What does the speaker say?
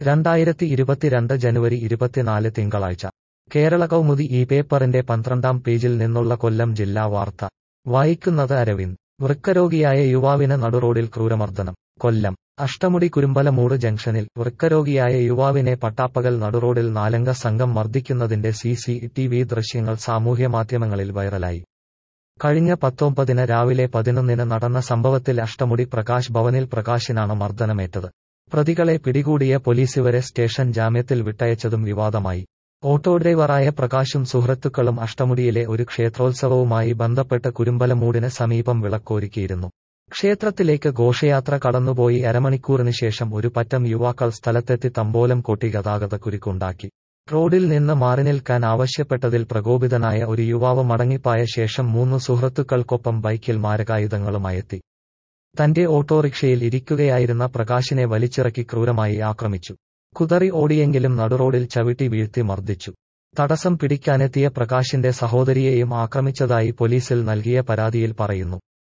2022 ജനുവരി 24 തിങ്കളാഴ്ച കേരള കൗമുദി ഈ പേപ്പറിന്റെ 12-ാം പേജിൽ നിന്നുള്ള കൊല്ലം ജില്ലാ വാർത്ത വായിക്കുന്നത് അരവിന്ദ്. വൃക്കരോഗിയായ യുവാവിന് നടുറോഡിൽ ക്രൂരമർദ്ദനം. കൊല്ലം അഷ്ടമുടി കുരുമ്പലമൂട് ജംഗ്ഷനിൽ വൃക്കരോഗിയായ യുവാവിനെ പട്ടാപ്പകൽ നടുറോഡിൽ നാലംഗ സംഘം മർദ്ദിക്കുന്നതിന്റെ CCTV ദൃശ്യങ്ങൾ സാമൂഹ്യമാധ്യമങ്ങളിൽ വൈറലായി. കഴിഞ്ഞ 19-ന് രാവിലെ 11-ന് നടന്ന സംഭവത്തിൽ അഷ്ടമുടി പ്രകാശ് ഭവനിൽ പ്രകാശിനാണ് മർദ്ദനമേറ്റത്. പ്രതികളെ പിടികൂടിയ പോലീസ് ഇവരെ സ്റ്റേഷൻ ജാമ്യത്തിൽ വിട്ടയച്ചതും വിവാദമായി. ഓട്ടോ ഡ്രൈവറായ പ്രകാശും സുഹൃത്തുക്കളും അഷ്ടമുടിയിലെ ഒരു ക്ഷേത്രോത്സവവുമായി ബന്ധപ്പെട്ട് കുരുമ്പലമൂടിന് സമീപം വിളക്കൊരുക്കിയിരുന്നു. ക്ഷേത്രത്തിലേക്ക് ഘോഷയാത്ര കടന്നുപോയി അരമണിക്കൂറിന് ശേഷം ഒരു പറ്റം യുവാക്കൾ സ്ഥലത്തെത്തി തമ്പോലം കൊട്ടി ഗതാഗതക്കുരുക്കുണ്ടാക്കി. റോഡിൽ നിന്ന് മാറി നിൽക്കാൻ ആവശ്യപ്പെട്ടതിൽ പ്രകോപിതനായ ഒരു യുവാവ് മടങ്ങിപ്പായ ശേഷം 3 സുഹൃത്തുക്കൾക്കൊപ്പം ബൈക്കിൽ മാരകായുധങ്ങളുമായെത്തി. തന്റെ ഓട്ടോറിക്ഷയിൽ ഇരിക്കുകയായിരുന്ന പ്രകാശിനെ വലിച്ചിറക്കി ക്രൂരമായി ആക്രമിച്ചു. കുതറി ഓടിയെങ്കിലും നടുറോഡിൽ ചവിട്ടി വീഴ്ത്തി മർദ്ദിച്ചു. തടസ്സം പിടിക്കാനെത്തിയ പ്രകാശിന്റെ സഹോദരിയെയും ആക്രമിച്ചതായി പോലീസിൽ നൽകിയ പരാതിയിൽ പറയുന്നു.